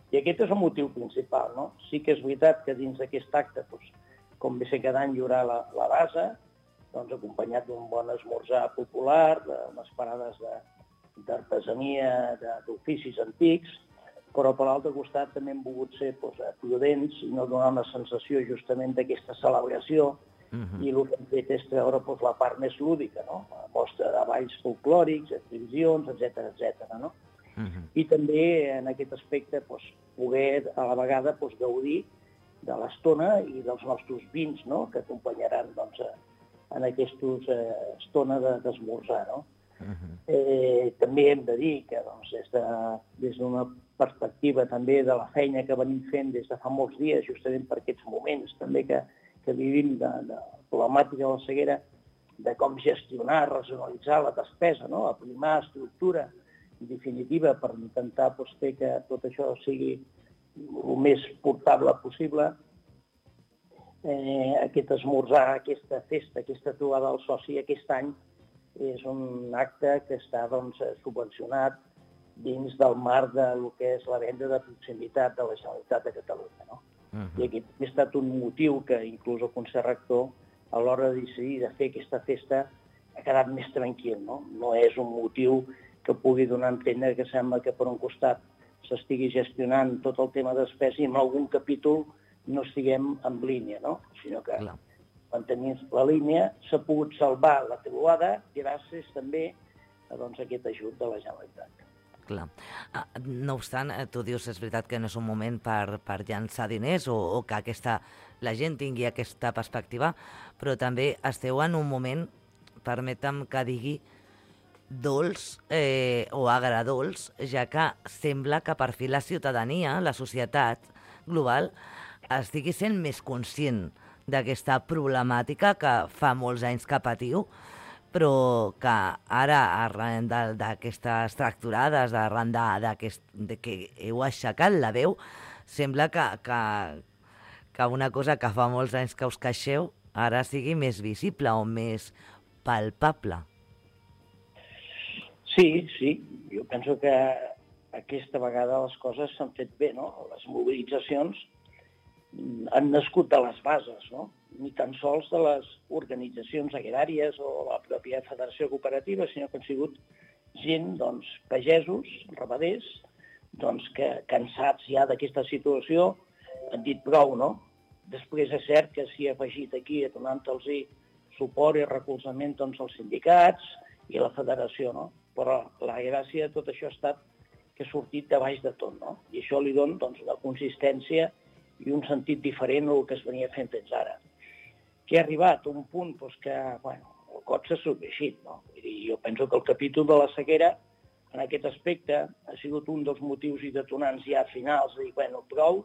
I aquest és el motiu principal, no? Sí que és veritat que dins d'aquest acte, doncs, com bé sé cada any hi haurà la, la base, doncs acompanyat d'un bon esmorzar popular, d'unes parades d'artesania, d'oficis antics, però per l'altre costat també hem volgut ser doncs, prudents i no donar una sensació justament d'aquesta celebració. Uh-huh. I el que hem fet és treure doncs, la part més lúdica, no? La mostra de balls folclòrics, exhibicions, etcètera, etcètera, no? Uh-huh. I també en aquest aspecte doncs, poder a la vegada doncs, gaudir de l'estona i dels nostres vins, no? Que acompanyaran doncs, en aquesta eh, estona d'esmorzar. No? Uh-huh. eh, també hem de dir que doncs, des d'una de, perspectiva també de la feina que venim fent des de fa molts dies, justament per aquests moments també que, que vivim de, de problemàtica de la ceguera, de com gestionar, racionalitzar la despesa, no? Aprimar estructura, en definitiva, per intentar doncs, fer que tot això sigui el més portable possible. Eh, aquest esmorzar, aquesta festa, aquesta trobada al soci aquest any és un acte que està doncs, subvencionat dins del marc del que és la venda de proximitat de la Generalitat de Catalunya. No? Uh-huh. I aquest ha estat un motiu que inclús el Consell Rector, a l'hora de decidir de fer aquesta festa, ha quedat més tranquil. No, no és un motiu que pugui donar a entendre que sembla que per un costat s'estigui gestionant tot el tema de despesa i en algun capítol no estiguem en línia, no? Sinó que Clar. mantenint la línia s'ha pogut salvar la trobada gràcies també a doncs, aquest ajut de la Generalitat. Clar. No obstant, tu dius, és veritat que no és un moment per, per llançar diners o, o que aquesta, la gent tingui aquesta perspectiva, però també esteu en un moment, permetem que digui, dolç eh, o agradolç, ja que sembla que per fi la ciutadania, la societat global, estigui sent més conscient d'aquesta problemàtica que fa molts anys que patiu, però que ara, arran d'aquestes tracturades, arran de, de que heu aixecat la veu, sembla que, que, que una cosa que fa molts anys que us queixeu ara sigui més visible o més palpable. Sí, sí. Jo penso que aquesta vegada les coses s'han fet bé, no? Les mobilitzacions han nascut de les bases, no? Ni tan sols de les organitzacions agràries o la pròpia Federació Cooperativa, sinó que han sigut gent, doncs, pagesos, ramaders, doncs, que cansats ja d'aquesta situació han dit prou, no? Després és cert que s'hi ha afegit aquí, donant-los suport i recolzament doncs, als sindicats i a la federació, no? Però la gràcia de tot això ha estat que ha sortit de baix de tot, no? I això li dona doncs, una consistència i un sentit diferent al que es venia fent fins ara. Que ha arribat a un punt doncs, que bueno, el cot s'ha subveixit. No? I jo penso que el capítol de la sequera, en aquest aspecte, ha sigut un dels motius i detonants ja finals de dir, bueno, prou,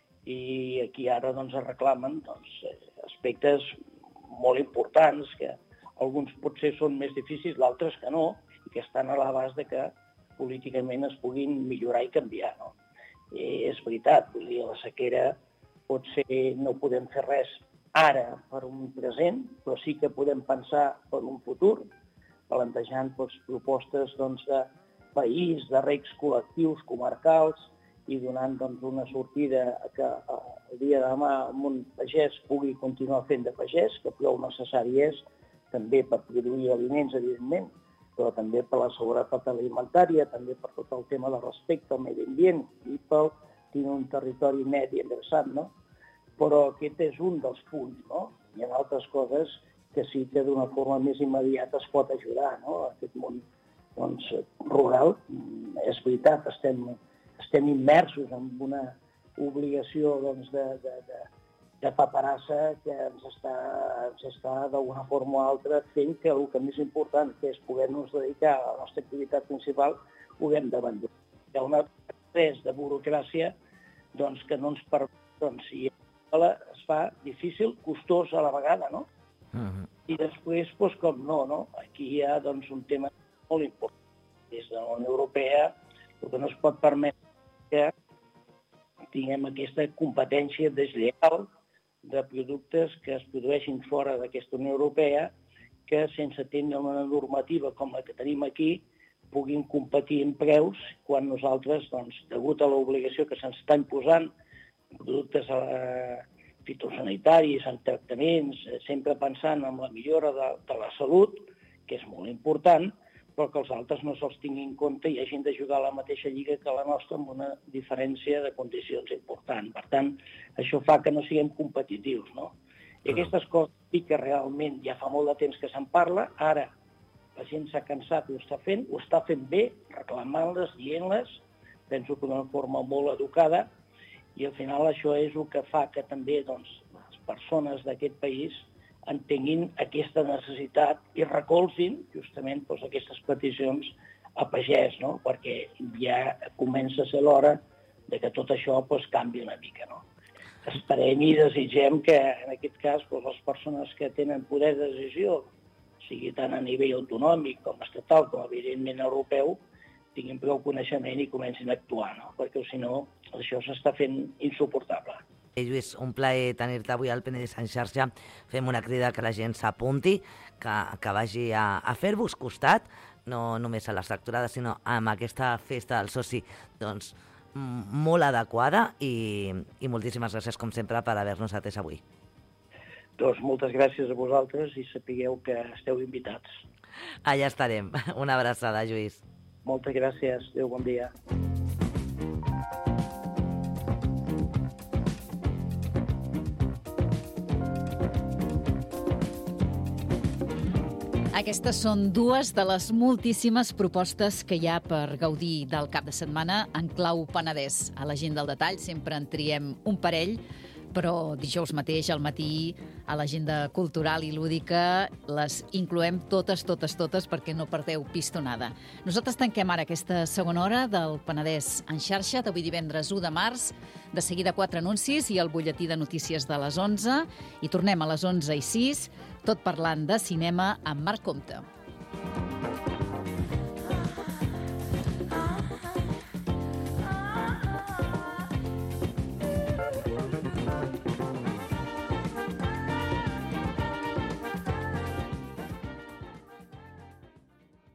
i aquí ara doncs, es reclamen doncs, aspectes molt importants, que alguns potser són més difícils, d'altres que no, i que estan a l'abast de que políticament es puguin millorar i canviar. No? I és veritat, vull dir, la sequera potser no podem fer res ara per un present, però sí que podem pensar per un futur, plantejant doncs, propostes doncs, de país, de regs col·lectius, comarcals, i donant doncs, una sortida que el dia de demà el món pagès pugui continuar fent de pagès, que prou necessari és, també per produir aliments, evidentment, però també per la seguretat alimentària, també per tot el tema de respecte al medi ambient i per tenir un territori net i endreçat, no? Però aquest és un dels punts, no? Hi ha altres coses que sí que d'una forma més immediata es pot ajudar, no? Aquest món doncs, rural, és veritat, estem, estem immersos en una obligació doncs, de, de, de, de paperassa que ens està, ens està d'alguna forma o altra fent que el que més important, que és poder-nos dedicar a la nostra activitat principal, puguem d'abandonar. Hi ha una pres de burocràcia doncs, que no ens permet, doncs, si es fa difícil, costós a la vegada, no? Uh-huh. I després, doncs, com no, no? Aquí hi ha doncs, un tema molt important. Des de la Unió Europea, el que no es pot permetre que tinguem aquesta competència deslleial de productes que es produeixin fora d'aquesta Unió Europea, que sense tenir una normativa com la que tenim aquí, puguin competir en preus quan nosaltres, doncs, degut a l'obligació que se'ns està imposant, productes eh, fitosanitaris, en tractaments, eh, sempre pensant en la millora de, de la salut, que és molt important, però que els altres no se'ls tinguin en compte i hagin de jugar a la mateixa lliga que la nostra amb una diferència de condicions important. Per tant, això fa que no siguem competitius, no? I aquestes coses sí que realment ja fa molt de temps que se'n parla, ara la gent s'ha cansat i ho està fent, ho està fent bé, reclamant-les, dient-les, penso que d'una forma molt educada, i al final això és el que fa que també doncs, les persones d'aquest país entenguin aquesta necessitat i recolzin justament doncs, aquestes peticions a pagès, no? Perquè ja comença a ser l'hora de que tot això doncs, canvi una mica. No? Esperem i desitgem que en aquest cas doncs, les persones que tenen poder de decisió, sigui tant a nivell autonòmic com estatal com evidentment europeu, tinguin prou coneixement i comencin a actuar, no? Perquè si no això s'està fent insuportable. Hey, Lluís, un plaer tenir-te avui al Penedès en xarxa. Fem una crida que la gent s'apunti, que, que vagi a, a fer-vos costat, no només a les facturades, sinó amb aquesta festa del soci, doncs, molt adequada i, i moltíssimes gràcies, com sempre, per haver-nos atès avui. Doncs moltes gràcies a vosaltres i sapigueu que esteu invitats. Allà estarem. Una abraçada, Lluís. Moltes gràcies. Adéu, bon dia. Aquestes són dues de les moltíssimes propostes que hi ha per gaudir del cap de setmana en clau Penedès. A la gent del detall sempre en triem un parell, però dijous mateix al matí a l'agenda cultural i lúdica les incloem totes, totes, totes perquè no perdeu pistonada. Nosaltres tanquem ara aquesta segona hora del Penedès en xarxa d'avui divendres u de març. De seguida quatre anuncis i el butlletí de notícies de les onze i tornem a les onze i sis, tot parlant de cinema amb Marc Comte.